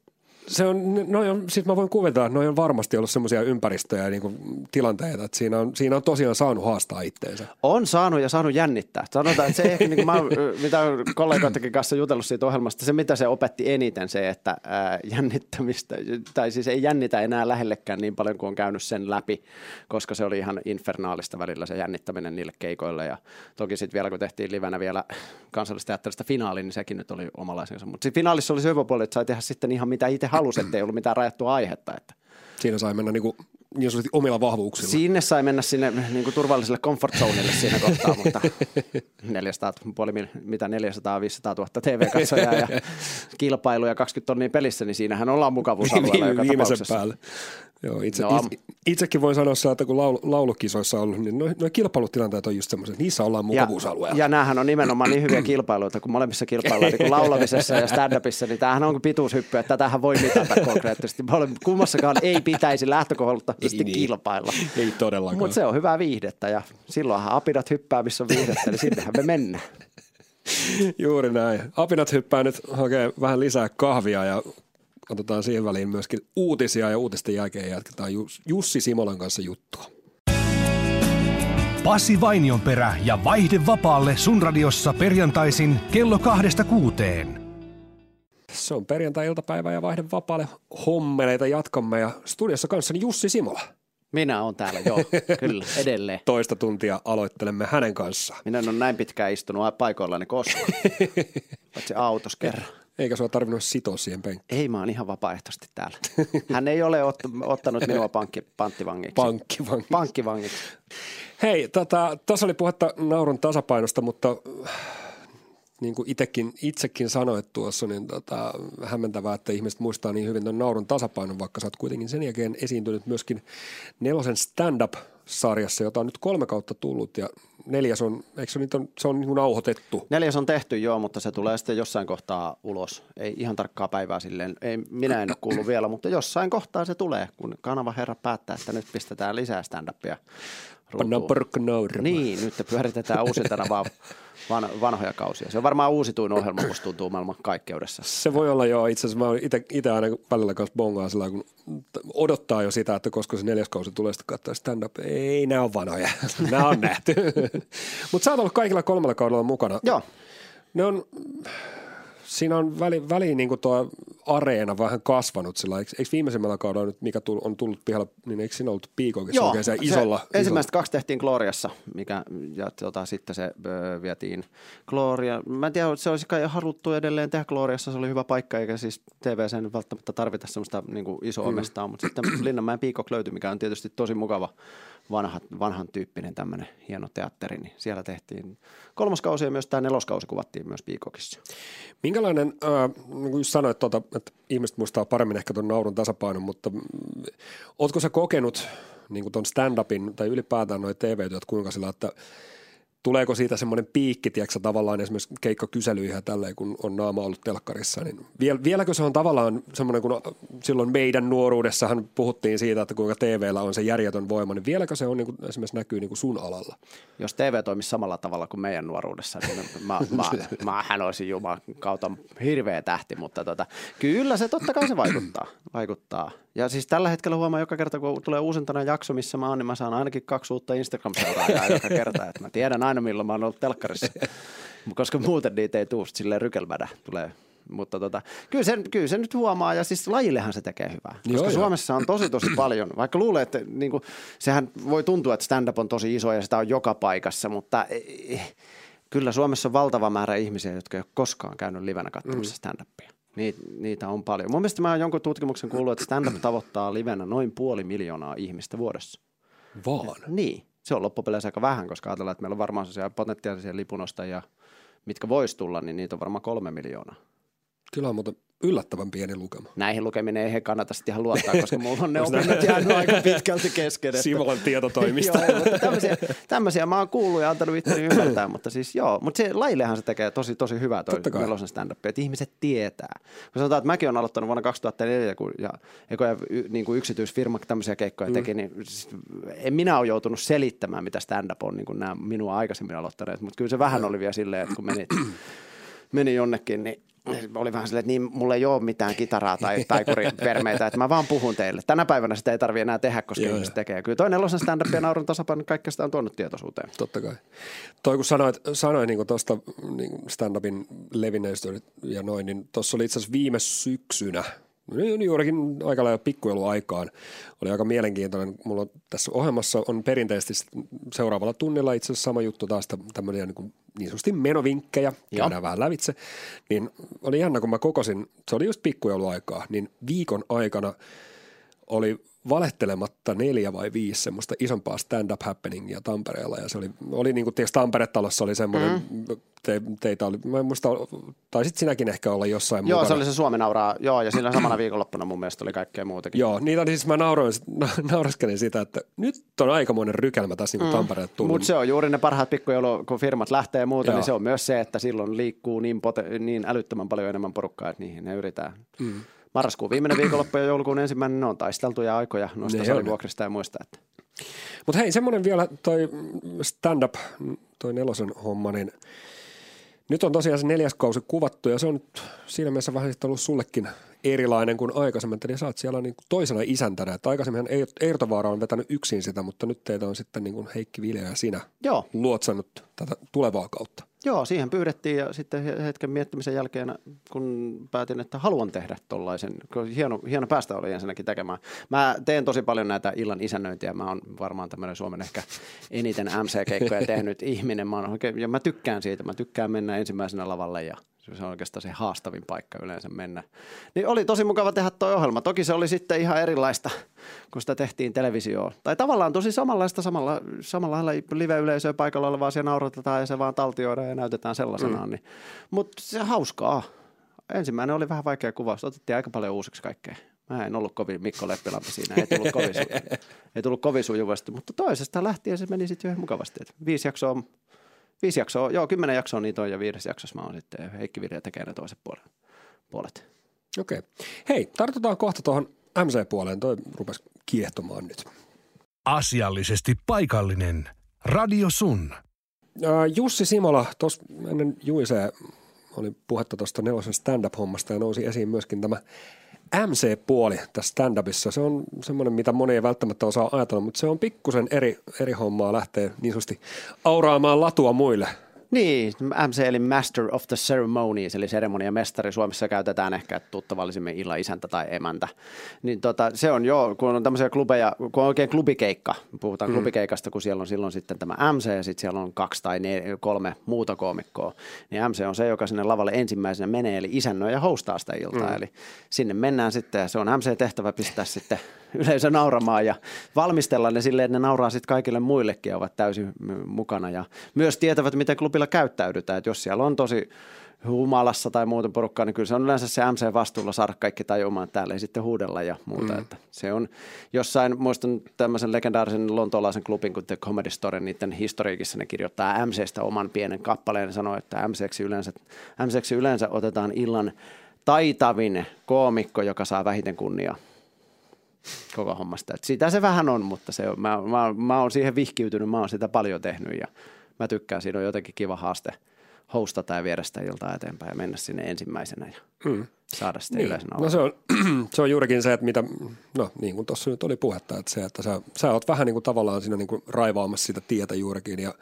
Se on, no on, siis mä voin kuvitella, että noi on varmasti ollut semmoisia ympäristöjä ja niin kuin tilanteita, että siinä on, siinä on tosiaan saanut haastaa itteensä. On saanut ja saanut jännittää. Sanotaan, että se ehkä, niin kuin mä oon, mitä kollegoidenkin kanssa jutellut siitä ohjelmasta, se mitä se opetti eniten se, että ää, jännittämistä, tai siis ei jännitä enää lähellekään niin paljon kuin on käynyt sen läpi, koska se oli ihan infernaalista välillä se jännittäminen niille keikoille. Ja toki sitten vielä kun tehtiin livenä vielä Kansallisteatterista finaali, niin sekin nyt oli omalaisensa. Mutta siinä finaalissa oli se hyvä puoli, että sai tehdä sitten ihan mitä itse halusi, ettei ollut mitään rajattua aihetta. Että. Siinä sai mennä niinku, niin sanotusti omilla vahvuuksilla. Sinne sai mennä sinne niin kuin turvalliselle comfort zoneille siinä kohtaa, mutta neljäsataa, puoli, mitä neljäsataa viisisataa tuhatta T V-katsojaa ja kilpailu ja kaksikymmentä tonnia pelissä, niin siinähän ollaan mukavuusalueella joka viimeisen tapauksessa. päälle. Joo, itse, no, itse, itsekin voin sanoa sitä, että kun laulu, laulukisoissa on ollut, niin nuo kilpailutilanteet on just semmoiset, että niissä ollaan mukavuusalueella. Ja, ja näähän on nimenomaan niin hyviä kilpailuita, kun molemmissa kilpaillaan, niin kun laulamisessa ja stand-upissa, niin tämähän on pituushyppy, että tätähän voi mitata konkreettisesti. Kummassakaan ei pitäisi lähtökohtaisesti kilpailla. Ei todellakaan. Mutta se on hyvää viihdettä ja silloinhan apinat hyppää, missä on viihdettä, niin sinnehän me mennään. Juuri näin. Apinat hyppää nyt hakee vähän lisää kahvia ja otetaan siihen väliin myöskin uutisia ja uutisten jälkeen jatketaan Jussi Simolan kanssa juttua. Pasi Vainionperä ja Vaihde vapaalle sun radiossa perjantaisin kello kahdesta kuuteen. Se on perjantai-iltapäivä ja Vaihde vapaalle hommeleita jatkamme ja studiossa kanssani Jussi Simola. Minä olen täällä, joo, kyllä, edelleen. Toista tuntia aloittelemme hänen kanssaan. Minä en ole näin pitkään istunut paikoillani koskaan, paitsi autossa kerran. Eikä sua tarvinnut sitoa siihen penkkiin. Ei, mä oon ihan vapaaehtoisesti täällä. Hän ei ole ot, ottanut minua pankki, panttivangiksi. Pankkivangiksi. Pankkivangiksi. Hei, tota, tuossa oli puhetta naurun tasapainosta, mutta niin kuin itekin, itsekin sanoit tuossa, niin tota, hämmentävää, että ihmiset muistaa niin hyvin tuon naurun tasapainon, vaikka sä oot kuitenkin sen jälkeen esiintynyt myöskin Nelosen stand-up-sarjassa, jota on nyt kolme kautta tullut ja neljäs on, eikö se, on, se on niin kuin nauhoitettu? Neljäs on tehty, joo, mutta se tulee sitten jossain kohtaa ulos. Ei ihan tarkkaa päivää silleen, ei, minä en ole kuullut vielä, mutta jossain kohtaa se tulee, kun kanava herra päättää, että nyt pistetään lisää stand-upia. Pannaan porukka nauramaan. Niin, nyt pyöritetään uusintana vaan van, vanhoja kausia. Se on varmaan uusituin ohjelma, musta tuntuu maailman kaikkeudessa. Se voi olla joo, itse asiassa mä oon itse aina välillä kanssa bongaa sillä kun odottaa jo sitä, että koska se neljäs kausi tulee sitten katsoa stand-up. Ei, nämä on vanhoja, nämä on nähty. Mutta sä oot ollut kaikilla kolmella kaudella mukana. Joo. Ne on, siinä on väliin väli, niin kuin tuo areena vähän kasvanut sillä, eikö, eikö viimeisemmällä kaudella nyt, mikä tull, on tullut pihalla, niin eikö siinä ollut Piikokissa oikein se isolla? Se, ensimmäistä kaksi tehtiin Gloriassa, mikä, ja tota, sitten se öö, vietiin Gloria. Mä en tiedä, se olisi kai haluttu edelleen tehdä Gloriassa, se oli hyvä paikka, eikä siis T V sen välttämättä tarvita semmoista niin kuin isoa mm. mestaa, mutta sitten Linnanmäen Piikok löytyi, mikä on tietysti tosi mukava vanha, vanhan tyyppinen tämmöinen hieno teatteri, niin siellä tehtiin kolmas kausi ja myös tämä neloskausi kuvattiin myös Piikokissa. Minkälainen, äh, niin kuin sanoit, tuota, että ihmiset muistaa paremmin ehkä tuon naurun tasapainon, mutta mm, ootko sä kokenut niin kuin tuon stand-upin tai ylipäätään noin T V-työt kuinka sillä, että tuleeko siitä semmoinen piikki, tiedätkö tavallaan esimerkiksi keikkakyselyihin ja tälleen, kun on naama ollut telkkarissa, niin viel, vieläkö se on tavallaan semmoinen, kun silloin meidän nuoruudessahan puhuttiin siitä, että kuinka T V:llä on se järjetön voima, niin vieläkö se on niin kuin, esimerkiksi näkyy niin kuin sun alalla? Jos T V toimisi samalla tavalla kuin meidän nuoruudessa, niin mä, mä, mä, hän olisi Jumalan kautta hirveä tähti, mutta tota, kyllä se totta kai se vaikuttaa, vaikuttaa. Ja siis tällä hetkellä huomaa joka kerta, kun tulee uusintana jakso, missä mä oon, niin mä saan ainakin kaksi uutta Instagram-seuraajaa joka kerta, että mä tiedän aina, milloin mä oon ollut telkkarissa, koska muuten niitä ei tule silleen rykelmädä tulee. Mutta tota, kyllä, se, kyllä se nyt huomaa ja siis lajillehan se tekee hyvää, koska joo, Suomessa on tosi tosi paljon, vaikka luulee, että niin kuin, sehän voi tuntua, että stand-up on tosi iso ja sitä on joka paikassa, mutta eh, kyllä Suomessa on valtava määrä ihmisiä, jotka ei ole koskaan käynyt livenä katsomassa stand-upia. Niitä, niitä on paljon. Mun mielestä mä oon jonkun tutkimuksen kuullut, että stand-up tavoittaa livenä noin puoli miljoonaa ihmistä vuodessa. Vaan? Niin. Se on loppupeleissä aika vähän, koska ajatellaan, että meillä on varmaan sellaisia potentiaalisia lipunostajia, mitkä vois tulla, niin niitä on varmaan kolme miljoonaa. Kyllä on muuten yllättävän pieni lukema. Näihin lukeminen ei he kannata sitten ihan luottaa, koska mulla on ne opinnot jäänyt aika pitkälti kesken. Simolan tietotoimista. Joo, mutta tämmöisiä, tämmöisiä mä oon kuullut ja antanut itseni ymmärtää, mutta siis joo. Mutta se lajillehan se tekee tosi, tosi hyvää toi Nelosen stand-up, että ihmiset tietää. Kun sanotaan, että mäkin olen aloittanut vuonna kaksituhattaneljä, kun ja, ja niin kuin yksityisfirma tämmöisiä keikkoja mm. teki, niin siis, en minä ole joutunut selittämään, mitä stand-up on, niin kuin nämä minua aikaisemmin aloittaneet, mutta kyllä se vähän oli vielä silleen, että kun meni, meni jonnekin, niin oli vähän silleen, että niin, mulla ei ole mitään kitaraa tai taikurivermeitä, että mä vaan puhun teille. Tänä päivänä sitä ei tarvitse enää tehdä, koska ihmiset tekee. Kyllä toi nelosen stand-up ja naurun tasapaino, kaikkea sitä on tuonut tietoisuuteen. Totta kai. Toi kun sanoit, sanoit niin tuosta niin stand-upin levinneistöä ja noin, niin tuossa oli itse asiassa viime syksynä, juurikin aika lailla pikkujouluaikaan, oli aika mielenkiintoinen. Mulla on tässä ohjelmassa on perinteisesti seuraavalla tunnilla itse asiassa sama juttu taas tämmöisiä niin, kuin niin sanotusti menovinkkejä, käydään vähän lävitse, niin oli jännä, kun mä kokosin, se oli just pikkujouluaikaa, niin viikon aikana oli valehtelematta neljä vai viisi semmoista isompaa stand-up happeningia Tampereella, ja se oli, oli niin kuin tietysti Tampere-talossa oli semmoinen, mm. te, teitä oli, mä en muista, taisit sinäkin ehkä olla jossain Joo, mukana. Se oli se Suomi nauraa, joo, ja siinä samana viikonloppuna mun mielestä oli kaikkea muutakin. Joo, niitä siis mä nauroin, nauraskelin sitä, että nyt on aikamoinen rykelmä tässä niin kuin mm. Tampereelle tullut. Mutta se on juuri ne parhaat pikkujoulu, kun firmat lähtee ja muuta, joo. Niin se on myös se, että silloin liikkuu niin, pote, niin älyttömän paljon enemmän porukkaa, että niihin ne yritetään. Mm. Marraskuun viimeinen viikonloppu ja joulukuun ensimmäinen, ne on taisteltuja aikoja noista salivuokrista ja muista. Että. Mutta hei, semmoinen vielä toi stand-up, toi nelosen homma, niin nyt on tosiaan se neljäs kausi kuvattu ja se on nyt siinä mielessä vähän sitten ollut sullekin erilainen kuin aikaisemmin, eli sä oot siellä niin kuin toisena isäntänä, että aikaisemminhan Eero Vaara on vetänyt yksin sitä, mutta nyt teitä on sitten niin kuin Heikki Vilja ja sinä Joo. luotsannut tätä tulevaa kautta. Joo, siihen pyydettiin ja sitten hetken miettimisen jälkeen, kun päätin, että haluan tehdä tollaisen, hieno, hieno päästä oli ensinnäkin tekemään. Mä teen tosi paljon näitä illan isännöintiä, mä oon varmaan tämmöinen Suomen ehkä eniten M C-keikkoja tehnyt ihminen, mä oikein, ja mä tykkään siitä, mä tykkään mennä ensimmäisenä lavalle ja se on oikeastaan se haastavin paikka yleensä mennä. Niin oli tosi mukava tehdä tuo ohjelma. Toki se oli sitten ihan erilaista, kun sitä tehtiin televisioon. Tai tavallaan tosi samanlaista, samalla, samalla lailla live-yleisöä paikalla olevaa siellä nauratetaan ja se vaan taltioidaan ja näytetään sellaisenaan. Mm. Niin. Mutta se hauskaa. Ensimmäinen oli vähän vaikea kuvaus. Otettiin aika paljon uusiksi kaikkea. Mä en ollut kovin Mikko Leppilampi siinä. Ei tullut kovin, su- ei tullut kovin sujuvasti, mutta toisesta lähtien se meni sitten jo ihan mukavasti. Et viisi jaksoa. Viisi jaksoa, joo, kymmenen jaksoa niitä on ja viides jaksossa mä oon sitten Heikki Vilja tekee ne toiset puolet. Okei. Hei, tartutaan kohta tuohon M C-puoleen. Toi rupesi kiehtomaan nyt. Asiallisesti paikallinen. Radio Sun. Jussi Simola, tuossa ennen Juisea oli puhetta tuosta nelosen stand-up-hommasta ja nousi esiin myöskin tämä M C-puoli tässä stand-upissa. Se on semmoinen, mitä moni ei välttämättä osaa ajatella, mutta se on pikkusen eri, eri hommaa lähtee niin sanotusti auraamaan latua muille. Niin, M C eli Master of the Ceremonies, eli seremoniamestari. Suomessa käytetään ehkä tuttavallisemmin illan isäntä tai emäntä. Niin tota, se on jo, kun on tämmöisiä klubeja, kun on oikein klubikeikka, puhutaan mm. klubikeikasta, kun siellä on silloin sitten tämä M C ja sitten siellä on kaksi tai neljä, kolme muuta koomikkoa. Niin M C on se, joka sinne lavalle ensimmäisenä menee, eli isännöi ja hostaa sitä iltaa. Mm. Eli sinne mennään sitten ja se on M C-tehtävä pistää sitten yleisö nauramaan ja valmistella ne silleen, että ne nauraa sitten kaikille muillekin ja ovat täysin mukana ja myös tietävät, miten klubilla käyttäydytään, että jos siellä on tosi humalassa tai muuten porukkaa, niin kyllä se on yleensä se M C-vastuulla saada kaikki tajumaan, että täällä ei sitten huudella ja muuta, mm. että se on jossain, muistan tämmöisen legendaarisen lontoolaisen klubin kuin The Comedy Store, niiden historiikissa ne kirjoittaa M C:stä oman pienen kappaleen ja sanoo, että M C:ksi yleensä, M C:ksi yleensä otetaan illan taitavin koomikko, joka saa vähiten kunniaa koko hommasta. Et sitä se vähän on, mutta se on, mä, mä, mä oon siihen vihkiytynyt, mä oon sitä paljon tehnyt ja mä tykkään, siinä on jotenkin kiva haaste hostata ja viedä sitä iltaa eteenpäin ja mennä sinne ensimmäisenä ja mm. saada sitä niin. yleisön no se on, se on juurikin se, että mitä, no niin kuin tuossa nyt oli puhetta, että se, että sä, sä oot vähän niin kuin tavallaan siinä niin kuin raivaamassa sitä tietä juurikin ja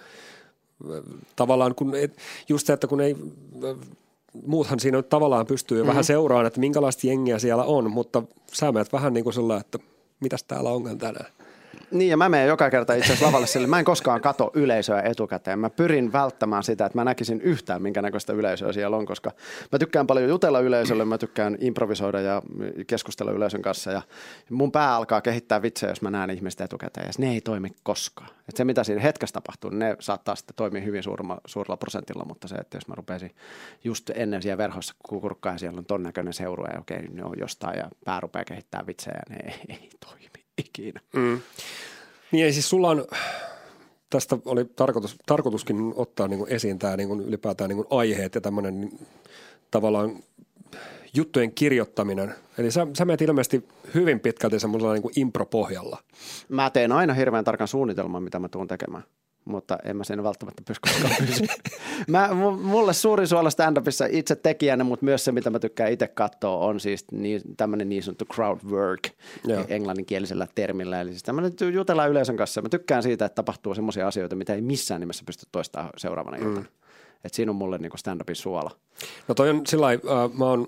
tavallaan kun, just se, että kun ei, muuthan siinä tavallaan pystyy mm-hmm. vähän seuraamaan, että minkälaista jengiä siellä on, mutta sä menet vähän niin kuin sellainen, että mitäs täällä onkaan tänään. Niin ja mä menen joka kerta itse asiassa lavalle sille, mä en koskaan katso yleisöä etukäteen. Mä pyrin välttämään sitä, että mä näkisin yhtään minkä näköistä yleisöä siellä on, koska mä tykkään paljon jutella yleisölle, mä tykkään improvisoida ja keskustella yleisön kanssa ja mun pää alkaa kehittää vitsejä, jos mä näen ihmistä etukäteen ja ne ei toimi koskaan. Et se mitä siinä hetkessä tapahtuu, niin ne saattaa sitten toimia hyvin suurella, suurella prosentilla, mutta se, että jos mä rupeaisin just ennen siellä verhoissa kukurkkaa ja siellä on ton näköinen seurue ja okei, ne on jostain ja pää rupeaa kehittää vitsejä ja ne ei, ei toimi. Ikinä. Mm. Niin siis sulla on, tästä oli tarkoitus, tarkoituskin ottaa niin kuin esiin tämä niin kuin ylipäätään niin kuin aiheet ja tämmöinen niin, tavallaan juttujen kirjoittaminen. Eli sä, sä menet ilmeisesti hyvin pitkälti semmoisella niin kuin impro-pohjalla. Mä teen aina hirveän tarkan suunnitelman, mitä mä tuun tekemään. mutta en mä siinä välttämättä pysy koskaan pysyä. Mä, mulle suurin suola stand-upissa itse tekijänä, mutta myös se, mitä mä tykkään itse katsoa, on siis niin, tämmöinen niin sanottu crowd work Joo. englanninkielisellä termillä. Eli siis tämmöinen jutellaan yleisön kanssa. Mä tykkään siitä, että tapahtuu semmoisia asioita, mitä ei missään nimessä pysty toistamaan seuraavana mm. iltana. Että siinä on mulle niin stand-upin suola. No toi on sillä lailla, äh, mä oon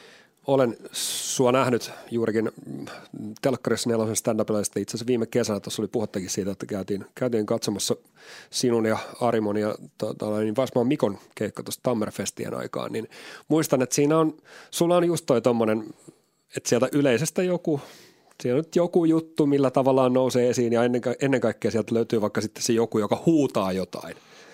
Olen sua nähnyt juurikin telkkarissa nelosen stand-upilla. Itse asiassa viime kesänä tuossa oli puhettakin siitä, että käytiin, käytiin katsomassa sinun ja Arimon ja tota, niin Vaismaan Mikon keikka tuossa Tammerfestien aikaan. Niin muistan, että siinä on, sulla on just toi tommonen, että sieltä yleisestä joku, siellä on nyt joku juttu, millä tavallaan nousee esiin ja ennen, ennen kaikkea sieltä löytyy vaikka sitten se joku, joka huutaa jotain.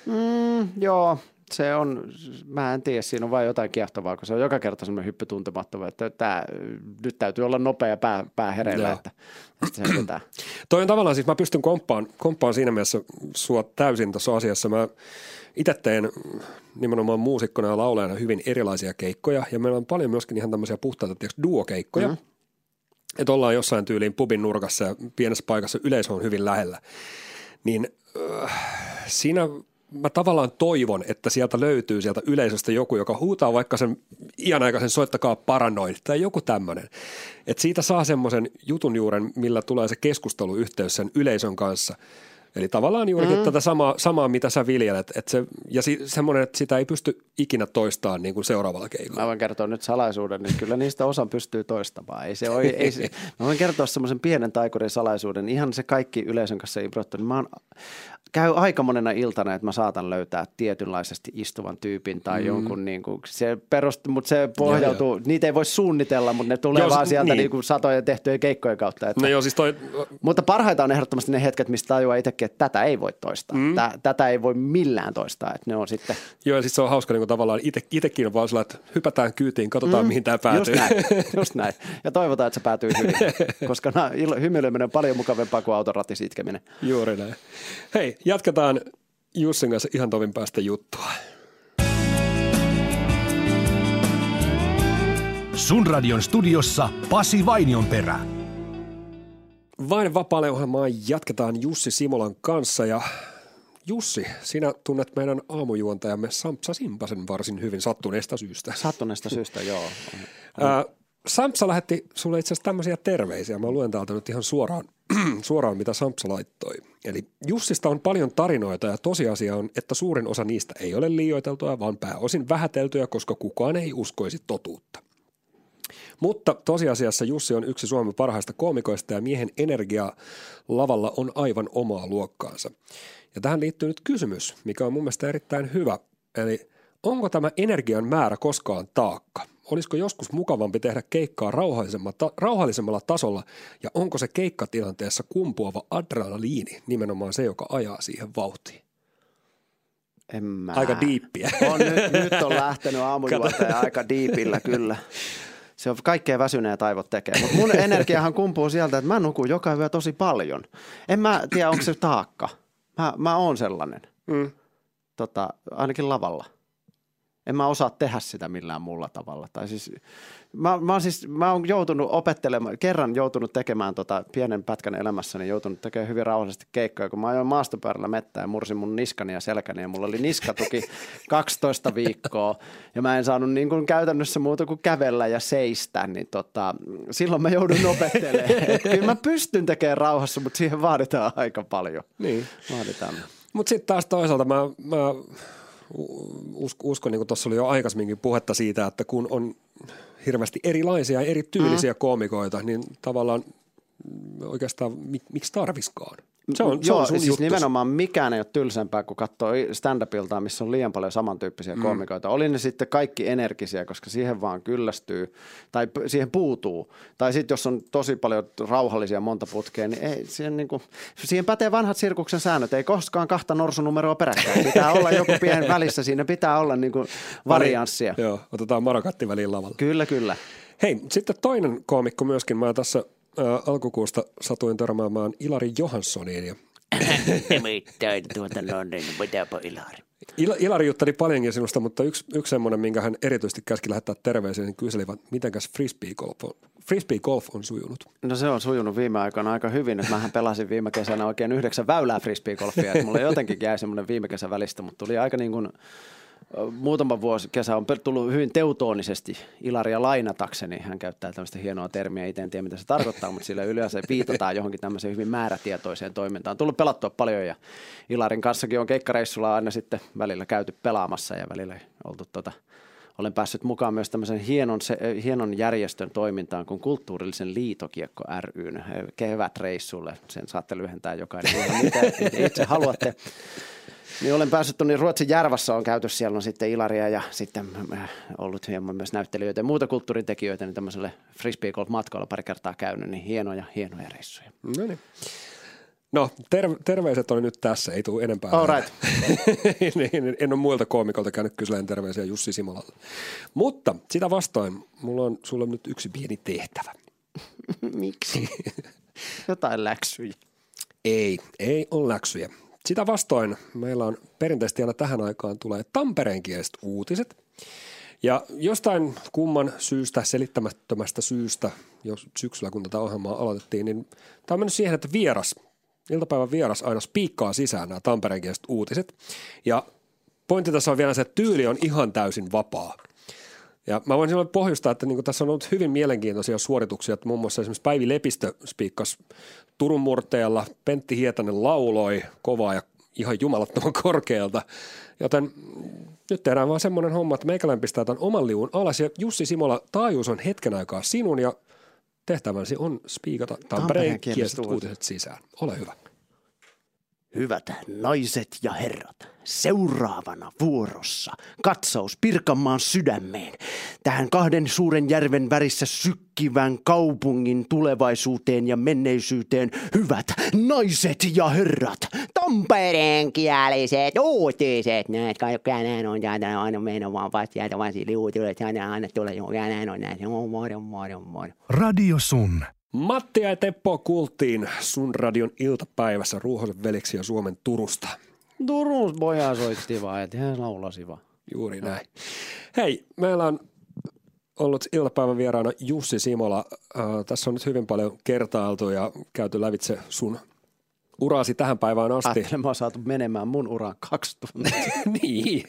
Mm, joo. Se on, mä en tiedä, siinä on vain jotain kiehtovaa, kun se on joka kerta semmoinen hyppy tuntemattoма, että tää, nyt täytyy olla nopea pää, pää hereillä, että se pitää. Toi on tavallaan, siis mä pystyn komppaan, komppaan siinä mielessä sua täysin tässä asiassa. Mä itse teen nimenomaan muusikkona ja laulajana hyvin erilaisia keikkoja ja meillä on paljon myöskin ihan tämmöisiä puhtaita tiiäks, duo-keikkoja. Mm. Että ollaan jossain tyyliin pubin nurkassa ja pienessä paikassa yleisö on hyvin lähellä. Niin äh, siinä mä tavallaan toivon, että sieltä löytyy sieltä yleisöstä joku, joka huutaa vaikka sen ianaikaisen soittakaa paranoid tai joku tämmöinen. Että siitä saa semmoisen jutun juuren, millä tulee se keskusteluyhteys sen yleisön kanssa. Eli tavallaan juurikin mm. tätä samaa, samaa, mitä sä viljelet. Että se, ja si, semmoinen, että sitä ei pysty ikinä toistamaan niin kuin seuraavalla keikolla. Mä voin kertoa nyt salaisuuden, niin kyllä niistä osan pystyy toistamaan. Ei se ole, ei se, mä voin kertoa semmoisen pienen taikurin salaisuuden. Ihan se kaikki yleisön kanssa improttu. Niin mä oon, käy aika monena iltana, että mä saatan löytää tietynlaisesti istuvan tyypin tai mm. jonkun, niin kuin, se perust, mutta se pohjautuu, joo, joo. Niitä ei voi suunnitella, mutta ne tulee joo, vaan sieltä niin. Niin kuin satojen tehtyjen keikkojen kautta. Että, no joo, siis toi... Mutta parhaita on ehdottomasti ne hetket, mistä tajuaa itsekin, että tätä ei voi toistaa. Mm. Tätä ei voi millään toistaa, että ne on sitten... Joo, ja siis se on hauska niin kuin tavallaan ite, itekin on vaan sillä, että hypätään kyytiin, katsotaan mm. mihin tämä päätyy. Just näin, just näin. Ja toivotaan, että se päätyy hyvin, koska no, hymyileminen on paljon mukavampaa kuin autoratissa itkeminen. Juuri näin. Hei, jatketaan Jussin kanssa ihan tovin päästä juttua. Sun radion studiossa Pasi Vainionperä. Vain vapaalle ohjelmaa jatketaan Jussi Simolan kanssa ja Jussi, sinä tunnet meidän aamujuontajamme Sampsa Simpasen varsin hyvin sattuneesta syystä. Sattuneesta syystä, joo. Ää, Sampsa lähetti sulle itse asiassa tämmöisiä terveisiä. Mä luen täältä nyt ihan suoraan, suoraan, mitä Sampsa laittoi. Eli Jussista on paljon tarinoita ja tosiasia on, että suurin osa niistä ei ole liioiteltuja, vaan pääosin vähäteltyjä, koska kukaan ei uskoisi totuutta. Mutta tosiasiassa Jussi on yksi Suomen parhaista koomikoista ja miehen energia lavalla on aivan omaa luokkaansa. Ja tähän liittyy nyt kysymys, mikä on mun mielestä erittäin hyvä. Eli onko tämä energian määrä koskaan taakka? Olisiko joskus mukavampi tehdä keikkaa rauhallisemmalla, rauhallisemmalla tasolla ja onko se keikkatilanteessa kumpuava adrenaliini nimenomaan se, joka ajaa siihen vauhtiin? En mä. Aika diippiä. On, nyt, nyt on lähtenyt aamujuontaja aika diipillä kyllä. Se on kaikkea väsyneet aivot tekee, mutta mun energiahan kumpuu sieltä, että mä nukun joka yö tosi paljon. En mä tiedä, onko se taakka. Mä, mä oon sellainen, mm. tota, ainakin lavalla. En mä osaa tehdä sitä millään muulla tavalla. Tai siis, mä, mä, siis, mä oon joutunut opettelemaan, kerran joutunut tekemään tota pienen pätkän elämässäni, joutunut tekemään hyvin rauhallisesti keikkoja, kun mä ajoin maastopyörällä mettään ja mursin mun niskani ja selkäni ja mulla oli niskatuki kaksitoista viikkoa ja mä en saanut niin kuin käytännössä muuta kuin kävellä ja seistä, niin tota, silloin mä joudun opettelemaan. Kyllä mä pystyn tekemään rauhassa, mutta siihen vaaditaan aika paljon. Niin. Vaaditaan. Mutta sitten taas toisaalta mä... mä... uskon, niin kuin tuossa oli jo aikaisemminkin puhetta siitä, että kun on hirveästi erilaisia ja erityylisiä mm. koomikoita, niin tavallaan oikeastaan mik, miksi tarviskaan? Se on, se Joo, on sun siis juttus. Nimenomaan mikään ei ole tylsempää, kun katsoo stand-upiltaan, missä on liian paljon samantyyppisiä mm. koomikoita. Oli ne sitten kaikki energisiä, koska siihen vaan kyllästyy tai siihen puutuu. Tai sitten jos on tosi paljon rauhallisia monta putkea, niin ei, siihen, niin kuin, siihen pätee vanhat sirkuksen säännöt. Ei koskaan kahta norsunumeroa peräkkäin. Pitää olla joku pieni välissä. Siinä pitää olla niin kuin varianssia. Joo, otetaan marakatti väliin lavalla. Kyllä, kyllä. Hei, sitten toinen koomikko myöskin. Mä tässä Ää, alkukuusta satuin törmäämään Ilari Johanssoniin. Ja... Nimittäin tuota no niin, mitäpä Ilari. Il- Ilari jutteli paljonkin sinusta, mutta yksi, yksi semmoinen, minkä hän erityisesti käski lähettää terveisiä, niin kyselivät, mitenkäs frisbee-golf on, frisbee-golf on sujunut? No se on sujunut viime aikoina aika hyvin. Että mähän pelasin viime kesänä oikein yhdeksän väylää frisbee-golfia. Että mulla jotenkin jäi semmoinen viime kesän välistä, mutta tuli aika niin kuin muutama vuosi kesä on tullut hyvin teutoonisesti Ilaria lainatakseni. Hän käyttää tämmöistä hienoa termiä, itse en tiedä mitä se tarkoittaa, mutta sillä yleensä viitataan johonkin tämmöiseen hyvin määrätietoiseen toimintaan. On tullut pelattua paljon ja Ilarin kanssakin on keikkareissulla aina sitten välillä käyty pelaamassa ja välillä oltu tota, olen päässyt mukaan myös tämmöisen hienon, se, hienon järjestön toimintaan kuin Kulttuurillisen liitokiekko ry:n kevätreissulle. Sen saatte lyhentää jokainen, mitä itse haluatte. Niin olen päässyt tuonne Ruotsin Järvassa, on käyty siellä on sitten Ilaria ja sitten ollut hieman myös näyttelijöitä ja muuta kulttuurintekijöitä, niin tämmöiselle frisbee-golf-matkoilla pari kertaa käynyt, niin hienoja, hienoja reissuja. No niin. No, ter- terveiset oli nyt tässä, ei tule enempää. All right. en, en ole muilta koomikolta käynyt kyselen terveisiä Jussi Simolalle. Mutta sitä vastoin, mulla on sulle nyt yksi pieni tehtävä. Miksi? Jotain läksyjä. Ei, ei ole läksyjä. Sitä vastoin meillä on perinteisesti aina tähän aikaan tulee tampereenkieliset uutiset. Ja jostain kumman syystä, selittämättömästä syystä, jos syksyllä kun tätä ohjelmaa aloitettiin, niin tämä on mennyt siihen, että vieras, iltapäivän vieras aina spiikkaa sisään nämä tampereenkieliset uutiset. Ja pointti tässä on vielä se, että tyyli on ihan täysin vapaa. Ja mä voin silloin pohjustaa, että niin tässä on ollut hyvin mielenkiintoisia suorituksia, että muun muassa esimerkiksi Päivi Lepistö spiikkasi Turun murteella, Pentti Hietanen lauloi kovaa ja ihan jumalattoman korkealta, joten nyt tehdään vaan semmoinen homma, että meikäläinen pistää tämän oman liuun alas ja Jussi Simola, taajuus on hetken aikaa sinun ja tehtäväsi on spiikata Tampereen kieliset uutiset sisään. Ole hyvä. Hyvät naiset ja herrat, seuraavana vuorossa katsaus Pirkanmaan sydämeen, tähän kahden suuren järven värissä sykkivän kaupungin tulevaisuuteen ja menneisyyteen. Hyvät naiset ja herrat, Tampereenkieliset uutiset, näet kaikki näin on, ja aina meidän vaan vastiaita vaan sille uutiset, ja aina tulee, ja näin on, näin on, moro, moro, moro. Radio Sun. Matti ja Teppo kuultiin Sun radion iltapäivässä Ruohosen veliksi ja Suomen Turusta. Turun poja soitti vaan, että hän laulasi vaan. Juuri näin. Hei, meillä on ollut iltapäivän vieraana Jussi Simola. Äh, tässä on nyt hyvin paljon kertailtu ja käyty lävitse sun urasi tähän päivään asti. Ajattelen, mä oon saatu menemään mun uraan kaksi tuntia. Niin.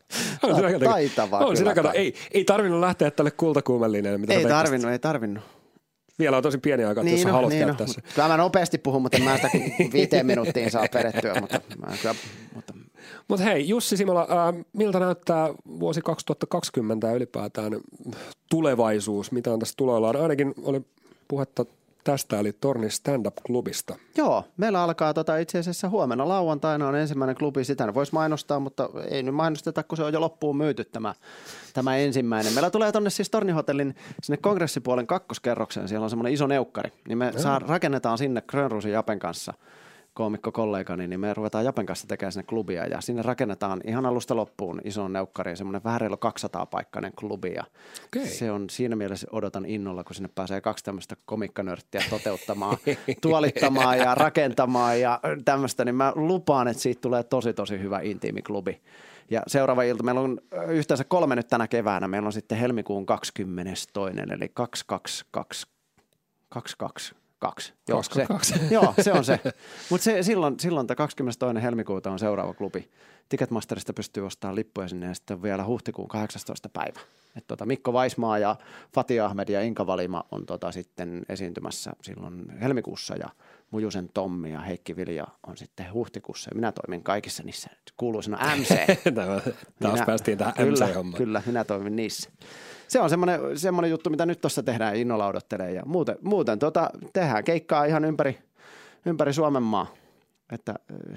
On sinä taitavaa. On sinä kato. Ei, ei tarvinnut lähteä tälle kultakuumelineen. Mitä ei tarvinnut, ei tarvinnut. Vielä on tosi pieni aika, niin jos no, haluat niin käyttää no. se. Kyllä mä nopeasti puhun, mutta en mä sitä viiteen minuuttiin saa perettyä. Mutta, mä kyllä, mutta. Mut hei, Jussi Simola, äh, miltä näyttää vuosi kaksituhattakaksikymmentä ja ylipäätään tulevaisuus? Mitä on tässä tuloillaan? Ainakin oli puhetta tästä, eli Tornin stand-up-klubista. Joo, meillä alkaa tota itse asiassa huomenna lauantaina on ensimmäinen klubi. Sitä voisi mainostaa, mutta ei nyt mainosteta, kun se on jo loppuun myyty tämä, tämä ensimmäinen. Meillä tulee tuonne siis Tornihotellin sinne kongressipuolen kakkoskerrokseen. Siellä on semmoinen iso neukkari. Niin me saa, rakennetaan sinne Grönruusin Japen kanssa, koomikko-kollegani, niin me ruvetaan Japen kanssa tekemään sinne klubia ja sinne rakennetaan ihan alusta loppuun ison neukkariin semmoinen vähän reilu kaksisataa-paikkainen klubi ja okay. Se on siinä mielessä odotan innolla, kun sinne pääsee kaksi tämmöistä komikkanörttiä toteuttamaan, tuolittamaan ja rakentamaan ja tämmöistä, niin mä lupaan, että siitä tulee tosi tosi hyvä intiimi klubi. Ja seuraava ilta, meillä on yhteensä kolme nyt tänä keväänä, meillä on sitten helmikuun kahdeskymmenestoinen eli kaksisataakaksikymmentäkaksi, kaksikymmentäkaksi. Kaksi. Joo, se, kaksi. Joo, se on se. Mutta se, silloin, silloin tämä kahdeskymmenestoinen helmikuuta on seuraava klubi. Ticketmasterista pystyy ostamaan lippuja sinne ja sitten vielä huhtikuun kahdeksastoista päivä. Et tota, Mikko Vaismaa ja Fatih Ahmed ja Inka Valima on tota sitten esiintymässä silloin helmikuussa ja Mujusen Tommi ja Heikki Vilja on sitten huhtikuussa. Minä toimin kaikissa niissä kuuluisena M C. Taas minä, päästiin tähän M C-hommaan. Kyllä, minä toimin niissä. Se on semmoinen, semmoinen juttu, mitä nyt tuossa tehdään innolla odottelee ja muuten, muuten tota, tehdään keikkaa ihan ympäri, ympäri Suomen maa. Että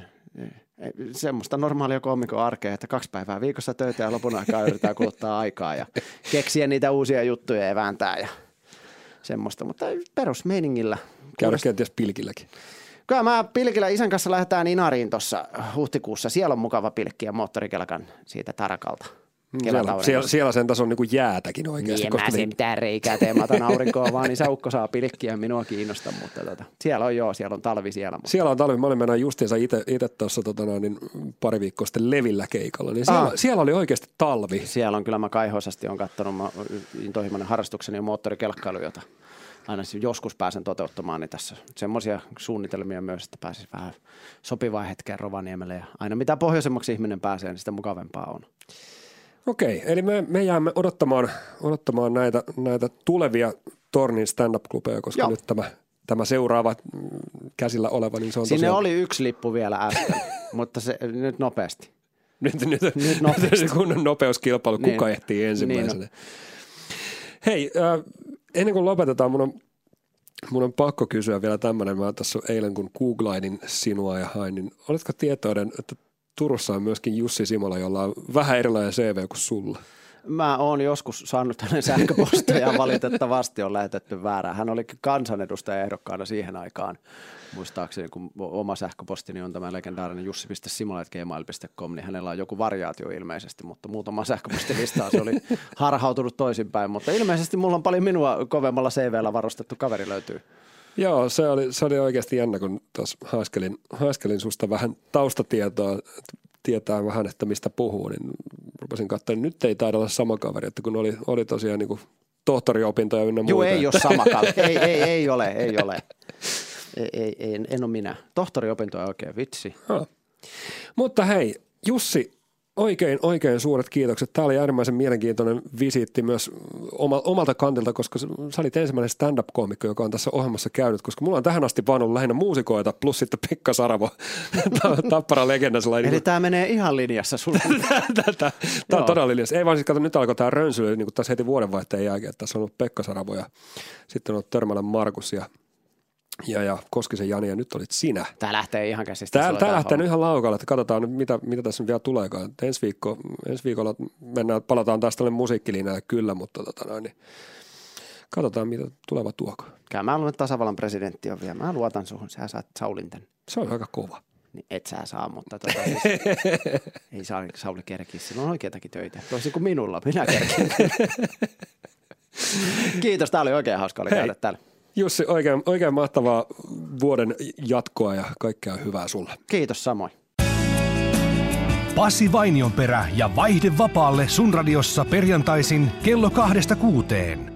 semmoista normaalia koomikon arkea, että kaksi päivää viikossa töitä ja lopun aikaa yritetään kuluttaa aikaa ja keksiä niitä uusia juttuja ja vääntää ja semmoista, mutta perusmeiningillä. Käydä kenties pilkilläkin. Kyllä mä pilkillä isän kanssa lähdetään Inariin tuossa huhtikuussa. Siellä on mukava pilkki ja moottorikelkan siitä Tarakalta. Siellä, siellä, siellä sen tason niin kuin jäätäkin oikeasti. Niin, en mä se mitään reikää tee, mä otan aurinkoa vaan, niin isäukko saa pilkkiä, minua kiinnosta, mutta tota, siellä on joo, siellä on talvi siellä. Mutta. Siellä on talvi, mä olin mennä justiinsa itse tuossa tota, niin pari viikkoa sitten Levillä keikalla, niin siellä, siellä oli oikeasti talvi. Siellä on kyllä, mä kaihoisasti on katsonut, mä intohimoinen harrastukseni on moottorikelkkailu, jota aina joskus pääsen toteuttamaan, niin tässä semmoisia suunnitelmia myös, että pääsisi vähän sopivaa hetkeä Rovaniemelle ja aina mitä pohjoisemmaksi ihminen pääsee, niin sitä mukavempaa on. Okei, eli me, me jäämme odottamaan, odottamaan näitä, näitä tulevia Tornin stand-up-klubeja, koska Joo. nyt tämä, tämä seuraava käsillä oleva, niin se on Sinne tosiaan... oli yksi lippu vielä äsken, mutta se nyt nopeasti. Nyt, nyt, nyt nopeasti. Kunnon nopeuskilpailu, kuka niin. ehtii ensimmäisenä. Niin Hei, äh, ennen kuin lopetetaan, mun on, mun on pakko kysyä vielä tämmöinen. Mä tässä eilen, kun googlainin sinua ja hain, niin oletko tietoinen, että Turussa on myöskin Jussi Simola, jolla on vähän erilainen C V kuin sulla? Mä oon joskus saanut hänen sähköpostia ja valitettavasti on lähetetty väärään. Hän oli kansanedustaja ehdokkaana siihen aikaan. Muistaakseni, kun oma sähköpostini on tämä legendaarinen jussi piste simola ät gmail piste com, niin hänellä on joku variaatio ilmeisesti, mutta muutama sähköpostilistaa se oli harhautunut toisinpäin. Mutta ilmeisesti mulla on paljon minua kovemmalla C V:llä varustettu kaveri löytyy. Joo, se oli, se oli oikeasti jännä, kun tuossa haiskelin, haiskelin susta vähän taustatietoa, tietää vähän, että mistä puhuu, niin rupesin katsoa, että nyt ei taida olla sama kaveri, että kun oli, oli tosiaan niin kuin tohtoriopintoja ynnä muuta. Joo, ei ole sama kaveri, ei, ei, ei ole, ei ole. Ei, ei, ei, en ole minä. Tohtoriopintoja oikein, vitsi. Ha. Mutta hei, Jussi, oikein, oikein suuret kiitokset. Tämä oli äärimmäisen mielenkiintoinen visiitti myös omalta kantilta, koska sä olit ensimmäinen stand-up-koomikko, joka on tässä ohjelmassa käynyt, koska mulla on tähän asti vaan ollut lähinnä muusikoita, plus sitten Pekka Saravo, Tappara legenda. Eli niin tämä menee ihan linjassa sulle. Tämä on todella linjassa. Ei vaan siis, kato, nyt alkoi tämä rönsyily niin kuin tässä heti vuodenvaihteen jälkeen, että tässä on ollut Pekka Saravo ja sitten on ollut Törmälän Markus ja Ja, ja Koskisen Jani, ja nyt olit sinä. Tämä lähtee ihan käsistä. Tämä, tämä lähtee nyt ihan laukalle, että katsotaan nyt, mitä, mitä tässä nyt vielä tuleekaan. Ensi, viikko, ensi viikolla mennään, palataan taas tälle musiikkilinjalle kyllä, mutta tota noin, niin katsotaan, mitä tuleva tuoko. Kyllä mä luulen, että tasavallan presidentti on vielä. Mä luotan suhun, sä saat Saulin tän. Se on aika kova. Niin et sä saa, mutta tota, siis, ei saa Sauli kerkiä. Sillä on oikeitakin töitä. Toisin kuin minulla, minä kerkin. Kiitos, tää oli oikein hauska oli käydä täällä. Jussi, oikein, oikein mahtavaa vuoden jatkoa ja kaikkea hyvää sulle. Kiitos samoin. Pasi Vainionperä ja Vaihde vapaalle sun radiossa perjantaisin kello kahdesta kuuteen.